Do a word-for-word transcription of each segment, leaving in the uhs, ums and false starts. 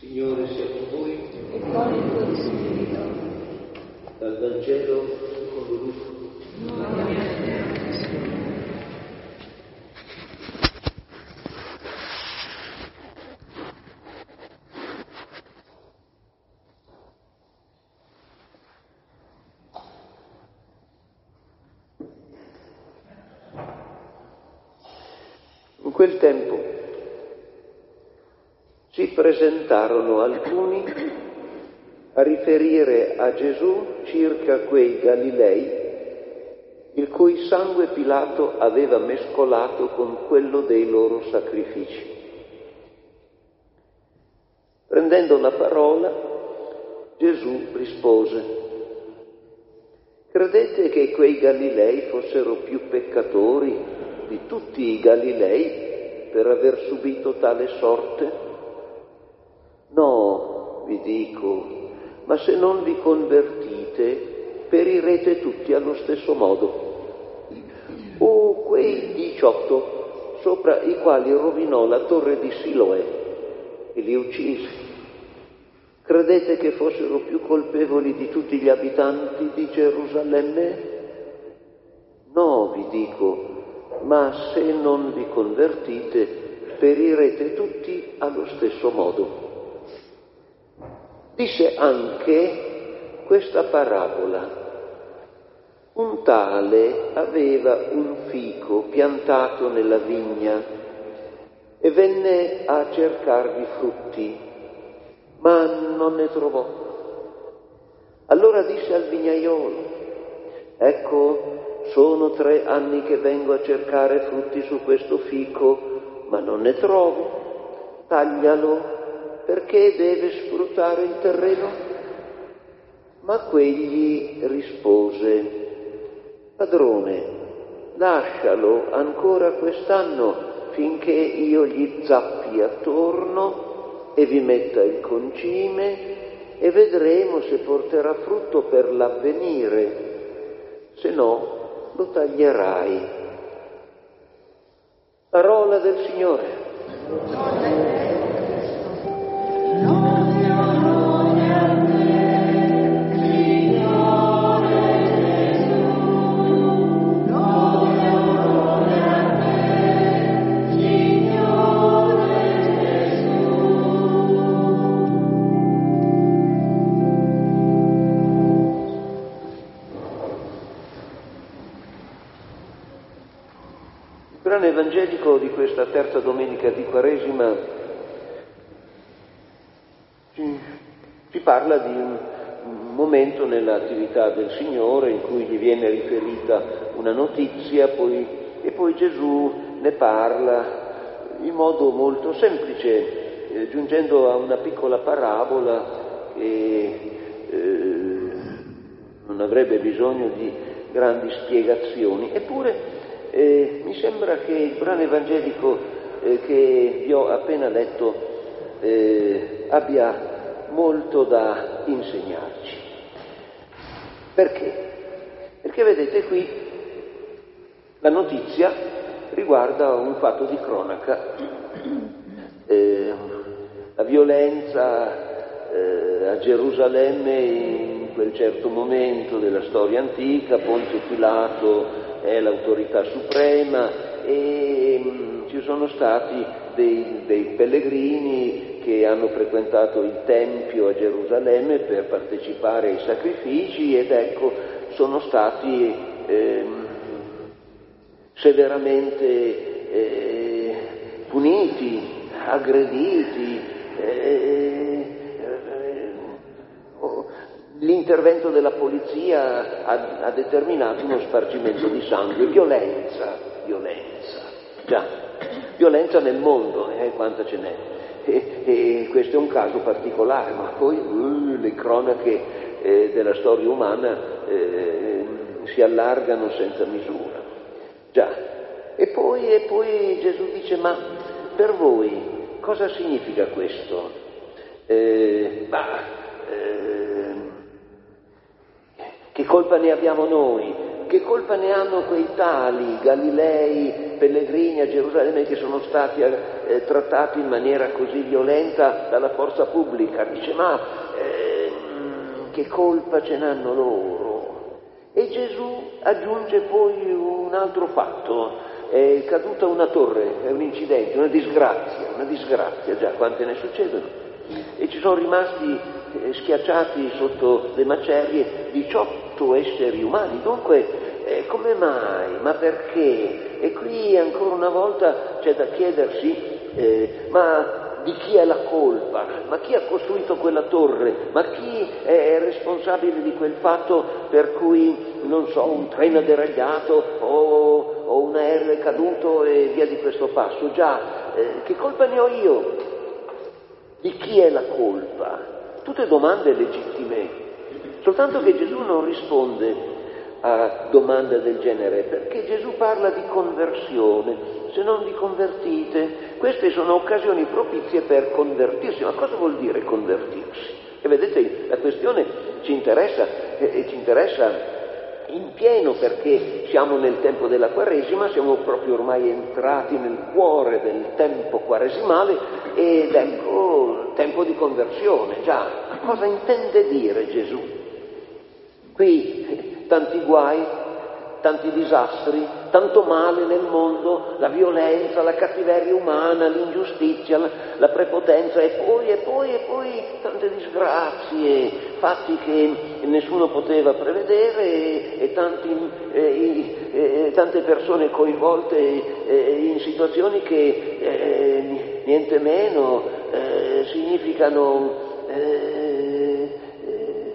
Signore sia con voi. E con il tuo spirito. Dal Vangelo secondo Luca. In quel tempo si presentarono alcuni a riferire a Gesù circa quei Galilei il cui sangue Pilato aveva mescolato con quello dei loro sacrifici. Prendendo la parola, Gesù rispose: credete che quei Galilei fossero più peccatori di tutti i Galilei per aver subito tale sorte? No, vi dico, ma se non vi convertite, perirete tutti allo stesso modo. O quei diciotto sopra i quali rovinò la torre di Siloè e li uccise, credete che fossero più colpevoli di tutti gli abitanti di Gerusalemme? No, vi dico, ma se non vi convertite, perirete tutti allo stesso modo. Disse anche questa parabola: un tale aveva un fico piantato nella vigna e venne a cercarvi frutti, ma non ne trovò. Allora disse al vignaiolo: ecco, sono tre anni che vengo a cercare frutti su questo fico, ma non ne trovo. Taglialo, perché deve sfruttare il terreno? Ma quegli rispose: padrone, lascialo ancora quest'anno finché io gli zappi attorno e vi metta il concime e vedremo se porterà frutto per l'avvenire, se no lo taglierai. Parola del Signore. Il brano evangelico di questa terza domenica di Quaresima ci, ci parla di un, un momento nell'attività del Signore in cui gli viene riferita una notizia poi, e poi Gesù ne parla in modo molto semplice, eh, giungendo a una piccola parabola che eh, non avrebbe bisogno di grandi spiegazioni. Eppure Eh, mi sembra che il brano evangelico eh, che vi ho appena letto eh, abbia molto da insegnarci. Perché? Perché vedete qui la notizia riguarda un fatto di cronaca, eh, la violenza eh, a Gerusalemme in quel certo momento della storia antica. Ponzio Pilato è l'autorità suprema e mh, ci sono stati dei, dei pellegrini che hanno frequentato il Tempio a Gerusalemme per partecipare ai sacrifici ed ecco sono stati eh, severamente eh, puniti, aggrediti. Eh, L'intervento della polizia ha, ha determinato uno spargimento di sangue, violenza, violenza, già, violenza nel mondo, eh, quanta ce n'è. E, e questo è un caso particolare, ma poi uh, le cronache eh, della storia umana eh, si allargano senza misura. Già, e poi, e poi Gesù dice: ma per voi cosa significa questo? Eh, bah, eh, Che colpa ne abbiamo noi che colpa ne hanno quei tali Galilei, pellegrini a Gerusalemme che sono stati eh, trattati in maniera così violenta dalla forza pubblica? Dice, ma eh, che colpa ce n'hanno loro? E Gesù aggiunge poi un altro fatto. È caduta una torre, è un incidente, una disgrazia, una disgrazia, già quante ne succedono. E ci sono rimasti eh, schiacciati sotto le macerie diciotto esseri umani. Dunque, eh, come mai? Ma perché? E qui ancora una volta c'è da chiedersi, eh, ma di chi è la colpa? Ma chi ha costruito quella torre? Ma chi è responsabile di quel fatto per cui, non so, un treno è deragliato o, o un aereo è caduto e via di questo passo? Già, eh, che colpa ne ho io? Di chi è la colpa? Tutte domande legittime, soltanto che Gesù non risponde a domande del genere, perché Gesù parla di conversione. Se non vi convertite, queste sono occasioni propizie per convertirsi. Ma cosa vuol dire convertirsi? E vedete, la questione ci interessa, e ci interessa in pieno, perché siamo nel tempo della Quaresima, siamo proprio ormai entrati nel cuore del tempo quaresimale ed ecco, tempo di conversione. Già, cosa intende dire Gesù? Qui tanti guai, tanti disastri, tanto male nel mondo, la violenza, la cattiveria umana, l'ingiustizia, la, la prepotenza e poi, e poi, e poi tante disgrazie, fatti che nessuno poteva prevedere e, e, tanti, e, e tante persone coinvolte e, in situazioni che eh, niente meno eh, significano eh, eh,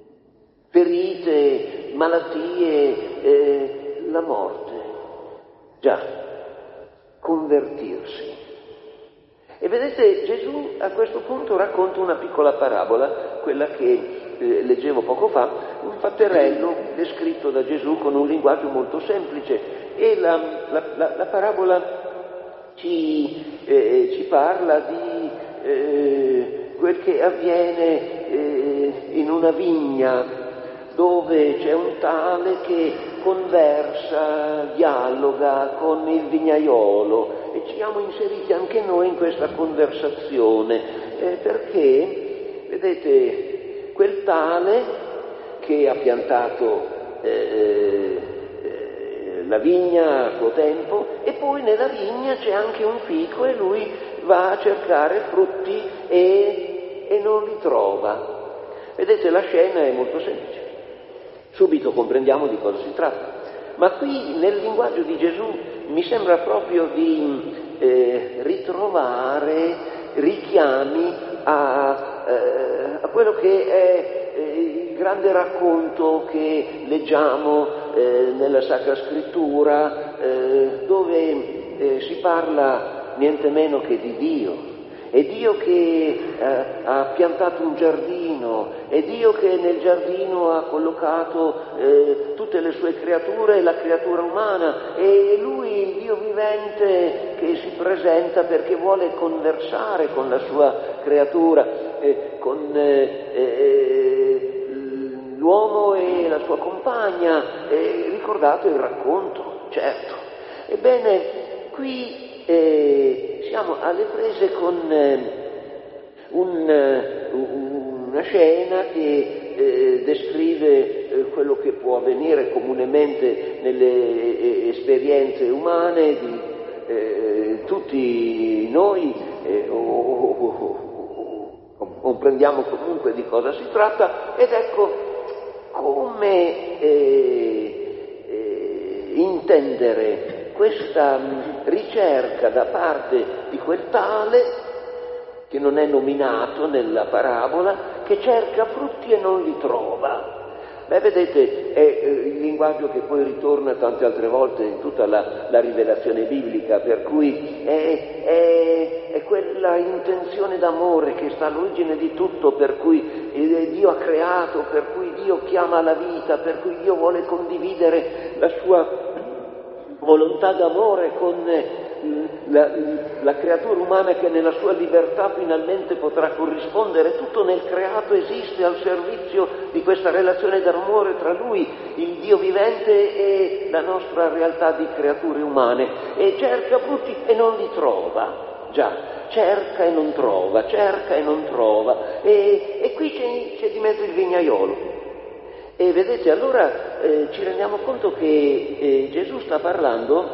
ferite, malattie, eh, la morte. Già, convertirsi. E vedete, Gesù a questo punto racconta una piccola parabola, quella che eh, leggevo poco fa, un fatterello descritto da Gesù con un linguaggio molto semplice, e la, la, la, la parabola ci, eh, ci parla di eh, quel che avviene eh, in una vigna, dove c'è un tale che conversa, dialoga con il vignaiolo, e ci siamo inseriti anche noi in questa conversazione, eh, perché, vedete, quel tale che ha piantato eh, eh, la vigna a suo tempo, e poi nella vigna c'è anche un fico e lui va a cercare frutti e, e non li trova. Vedete, la scena è molto semplice. Subito comprendiamo di cosa si tratta. Ma qui nel linguaggio di Gesù mi sembra proprio di eh, ritrovare richiami a, eh, a quello che è eh, il grande racconto che leggiamo eh, nella Sacra Scrittura, eh, dove eh, si parla niente meno che di Dio. È Dio che eh, ha piantato un giardino, è Dio che nel giardino ha collocato eh, tutte le sue creature e la creatura umana, e Lui, il Dio vivente, che si presenta perché vuole conversare con la sua creatura, eh, con eh, eh, l'uomo e la sua compagna. Eh, ricordate il racconto, certo. Ebbene, qui Eh, siamo alle prese con eh, un, eh, una scena che eh, descrive eh, quello che può avvenire comunemente nelle eh, esperienze umane di eh, tutti noi, eh, o, o, o, o comprendiamo comunque di cosa si tratta, ed ecco come eh, eh, intendere questa ricerca da parte di quel tale, che non è nominato nella parabola, che cerca frutti e non li trova. Beh, vedete, è il linguaggio che poi ritorna tante altre volte in tutta la, la rivelazione biblica, per cui è, è, è quella intenzione d'amore che sta all'origine di tutto, per cui Dio ha creato, per cui Dio chiama alla vita, per cui Dio vuole condividere la sua volontà d'amore con la, la creatura umana che nella sua libertà finalmente potrà corrispondere, tutto nel creato esiste al servizio di questa relazione d'amore tra lui, il Dio vivente, e la nostra realtà di creature umane, e cerca frutti e non li trova. Già, cerca e non trova, cerca e non trova, e, e qui c'è, c'è di mezzo il vignaiolo. E vedete, allora eh, ci rendiamo conto che eh, Gesù sta parlando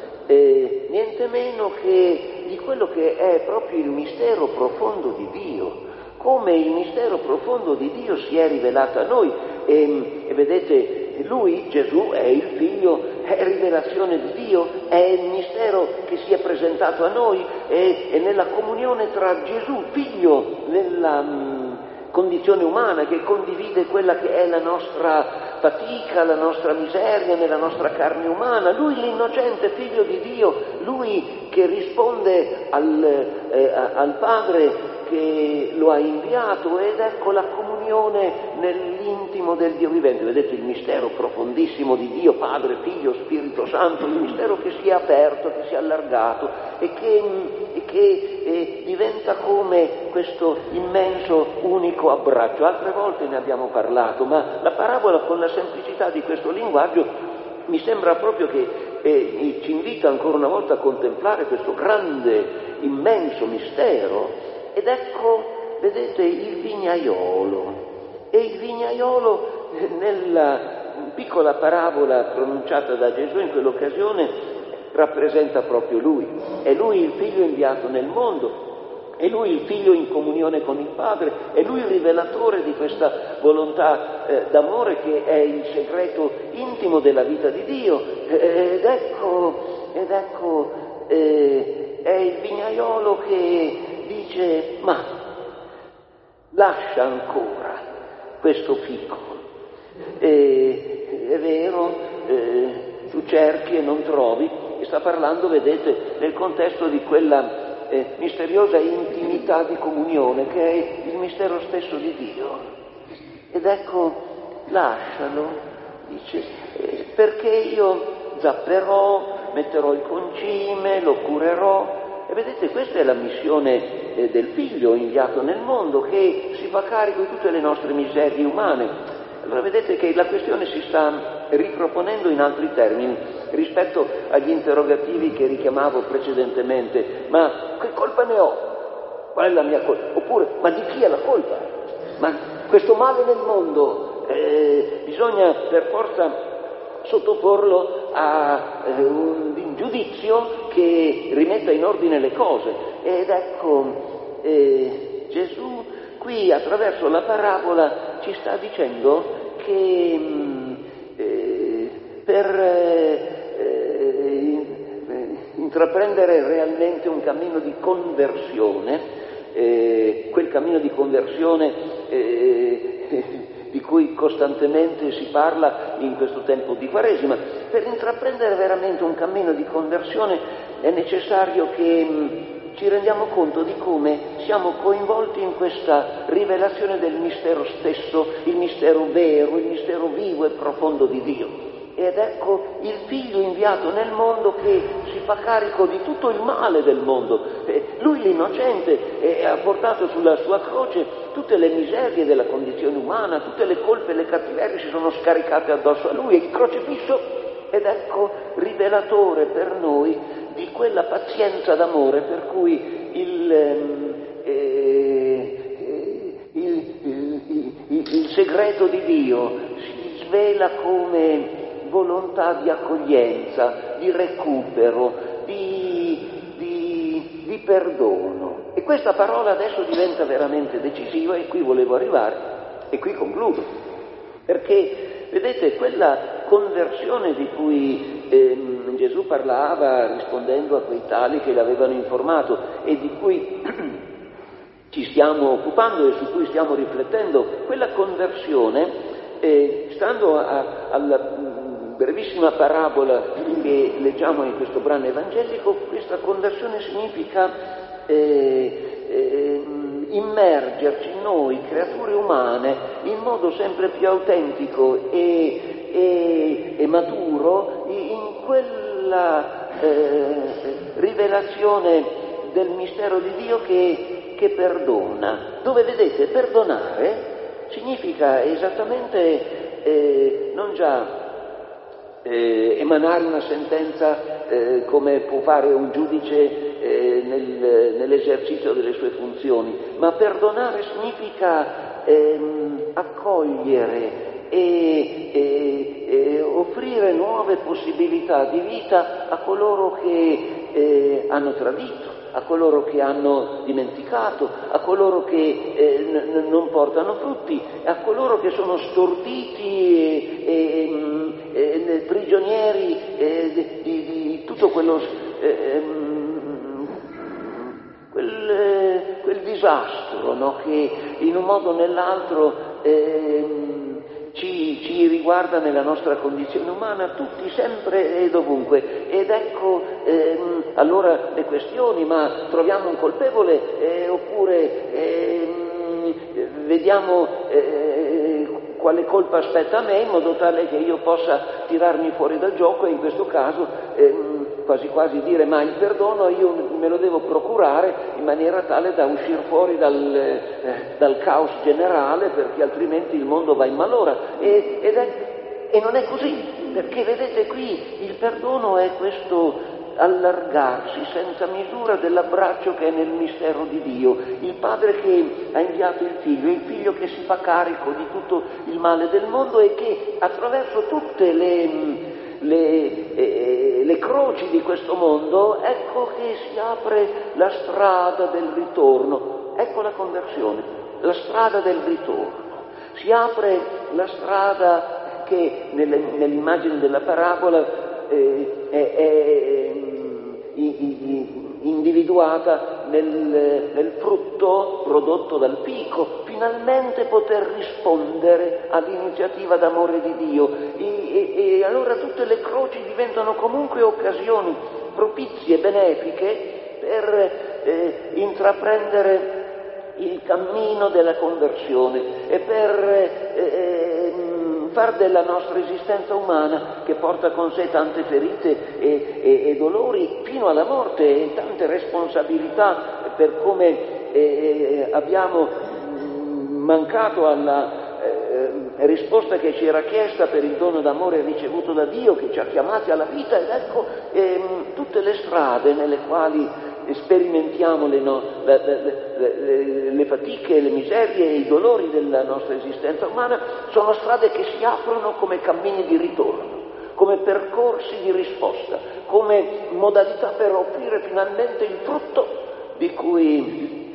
eh, niente meno che di quello che è proprio il mistero profondo di Dio, come il mistero profondo di Dio si è rivelato a noi. E, e vedete, lui, Gesù, è il Figlio, è rivelazione di Dio, è il mistero che si è presentato a noi, e, e nella comunione tra Gesù, Figlio, nella mh, condizione umana, che condivide quella che è la nostra fatica, la nostra miseria nella nostra carne umana, lui l'innocente Figlio di Dio, lui che risponde al, eh, al Padre che lo ha inviato, ed ecco la comunione nell'intimo del Dio vivente. Vedete il mistero profondissimo di Dio, Padre, Figlio, Spirito Santo, il mistero che si è aperto, che si è allargato e che, e che eh, diventa come questo immenso unico abbraccio. Altre volte ne abbiamo parlato, ma la parabola, con la semplicità di questo linguaggio, mi sembra proprio che eh, ci invita ancora una volta a contemplare questo grande, immenso mistero. Ed ecco, vedete, il vignaiolo. E il vignaiolo, nella piccola parabola pronunciata da Gesù in quell'occasione, rappresenta proprio lui. È lui il Figlio inviato nel mondo, è lui il Figlio in comunione con il Padre, è lui il rivelatore di questa volontà eh, d'amore che è il segreto intimo della vita di Dio. Ed ecco, ed ecco eh, è il vignaiolo che dice: ma lascia ancora questo fico. E, è vero, eh, tu cerchi e non trovi, e sta parlando, vedete, nel contesto di quella eh, misteriosa intimità di comunione che è il mistero stesso di Dio. Ed ecco, lascialo, dice, eh, perché io zapperò, metterò il concime, lo curerò. E vedete, questa è la missione eh, del Figlio inviato nel mondo, che si fa carico di tutte le nostre miserie umane. Allora vedete che la questione si sta riproponendo in altri termini rispetto agli interrogativi che richiamavo precedentemente. Ma che colpa ne ho? Qual è la mia colpa? Oppure, ma di chi è la colpa? Ma questo male nel mondo eh, bisogna per forza sottoporlo a eh, un giudizio che rimetta in ordine le cose. Ed ecco, eh, Gesù qui attraverso la parabola ci sta dicendo che mh, eh, per eh, intraprendere realmente un cammino di conversione, eh, quel cammino di conversione eh, di cui costantemente si parla in questo tempo di Quaresima, per intraprendere veramente un cammino di conversione è necessario che mh, ci rendiamo conto di come siamo coinvolti in questa rivelazione del mistero stesso, il mistero vero, il mistero vivo e profondo di Dio. Ed ecco il Figlio inviato nel mondo che si fa carico di tutto il male del mondo. Lui l'innocente eh, ha portato sulla sua croce tutte le miserie della condizione umana, tutte le colpe e le cattiverie si sono scaricate addosso a lui, e il crocifisso, ed ecco, rivelatore per noi di quella pazienza d'amore per cui il, eh, il, il, il, il segreto di Dio si svela come volontà di accoglienza, di recupero, di, di, di perdono. E questa parola adesso diventa veramente decisiva, e qui volevo arrivare, e qui concludo. Perché, vedete, quella conversione di cui ehm, Gesù parlava rispondendo a quei tali che l'avevano informato e di cui ci stiamo occupando e su cui stiamo riflettendo, quella conversione, eh, stando a, alla brevissima parabola che leggiamo in questo brano evangelico, questa conversione significa eh, eh, immergerci noi, creature umane, in modo sempre più autentico e, e, e maturo in quella eh, rivelazione del mistero di Dio che, che perdona, dove vedete perdonare significa esattamente eh, non già eh, emanare una sentenza eh, come può fare un giudice eh, nel, nell'esercizio delle sue funzioni, ma perdonare significa ehm, accogliere e, e, e offrire nuove possibilità di vita a coloro che eh, hanno tradito, a coloro che hanno dimenticato, a coloro che eh, n- non portano frutti, a coloro che sono storditi e, e, e, e prigionieri eh, di, di, di tutto quello eh, quel, quel disastro, no? Che in un modo o nell'altro eh, Ci, ci riguarda nella nostra condizione umana, tutti, sempre e dovunque. Ed ecco ehm, allora le questioni, ma troviamo un colpevole eh, oppure ehm, vediamo eh, quale colpa aspetta a me in modo tale che io possa tirarmi fuori dal gioco e in questo caso ehm, quasi quasi dire ma il perdono io me lo devo procurare in maniera tale da uscire fuori dal, eh, dal caos generale, perché altrimenti il mondo va in malora. E, ed è, e non è così, perché vedete qui il perdono è questo allargarsi senza misura dell'abbraccio che è nel mistero di Dio, il Padre che ha inviato il Figlio, il Figlio che si fa carico di tutto il male del mondo e che attraverso tutte le Le, eh, le croci di questo mondo, ecco che si apre la strada del ritorno. Ecco la conversione, la strada del ritorno. Si apre la strada che nelle, nell'immagine della parabola eh, è, è individuata nel, nel frutto prodotto dal fico, finalmente poter rispondere all'iniziativa d'amore di Dio e, e, e allora tutte le croci diventano comunque occasioni propizie, benefiche per eh, intraprendere il cammino della conversione e per eh, far della nostra esistenza umana, che porta con sé tante ferite e, e, e dolori fino alla morte e tante responsabilità per come eh, abbiamo mancato alla eh, risposta che ci era chiesta per il dono d'amore ricevuto da Dio, che ci ha chiamati alla vita. Ed ecco ehm, tutte le strade nelle quali sperimentiamo le, no, le, le, le, le fatiche, le miserie e i dolori della nostra esistenza umana, sono strade che si aprono come cammini di ritorno, come percorsi di risposta, come modalità per offrire finalmente il frutto di cui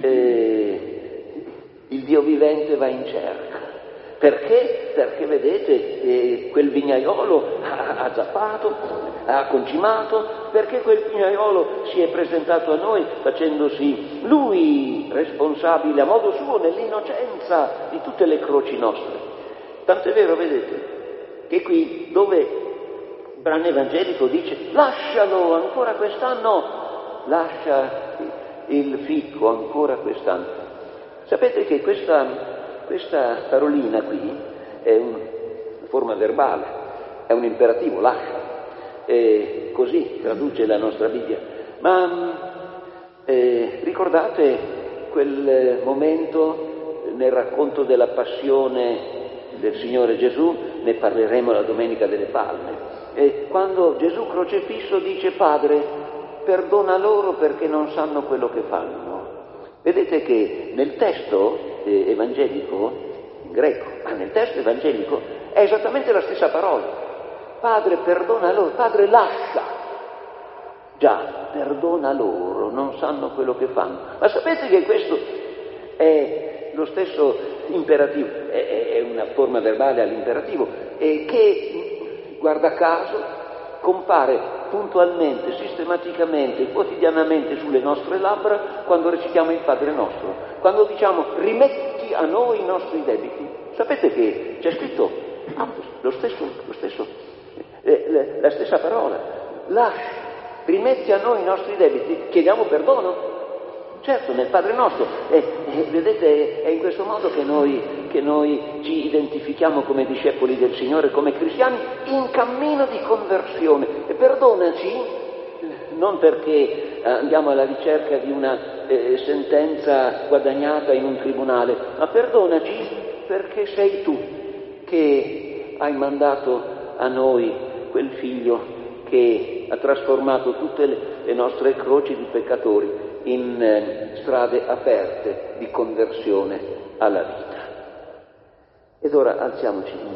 eh, il Dio vivente va in cerca. Perché? Perché vedete, eh, quel vignaiolo ha, ha zappato, ha concimato, perché quel vignaiolo si è presentato a noi facendosi lui responsabile a modo suo nell'innocenza di tutte le croci nostre. Tant'è vero, vedete, che qui dove il brano evangelico dice lascialo ancora quest'anno, lascia il fico ancora quest'anno. Sapete che questa... Questa parolina qui è una forma verbale, è un imperativo, lascia, e così traduce la nostra Bibbia. Ma eh, ricordate quel momento nel racconto della passione del Signore Gesù? Ne parleremo la Domenica delle Palme. E quando Gesù crocefisso dice Padre, perdona loro perché non sanno quello che fanno. Vedete che nel testo eh, evangelico, in greco, ma nel testo evangelico è esattamente la stessa parola. Padre, perdona loro, Padre, lascia. Già, perdona loro, non sanno quello che fanno. Ma sapete che questo è lo stesso imperativo, è, è una forma verbale all'imperativo, e che, guarda caso, compare puntualmente, sistematicamente, quotidianamente sulle nostre labbra quando recitiamo il Padre nostro, quando diciamo rimetti a noi i nostri debiti. Sapete che c'è scritto ah, lo stesso, lo stesso, eh, la stessa parola, lascia, rimetti a noi i nostri debiti, chiediamo perdono. Certo, nel Padre nostro, e, e, vedete, è in questo modo che noi, che noi ci identifichiamo come discepoli del Signore, come cristiani in cammino di conversione. E perdonaci non perché andiamo alla ricerca di una eh, sentenza guadagnata in un tribunale, ma perdonaci perché sei tu che hai mandato a noi quel figlio che ha trasformato tutte le, le nostre croci di peccatori in eh, strade aperte di conversione alla vita. Ed ora alziamoci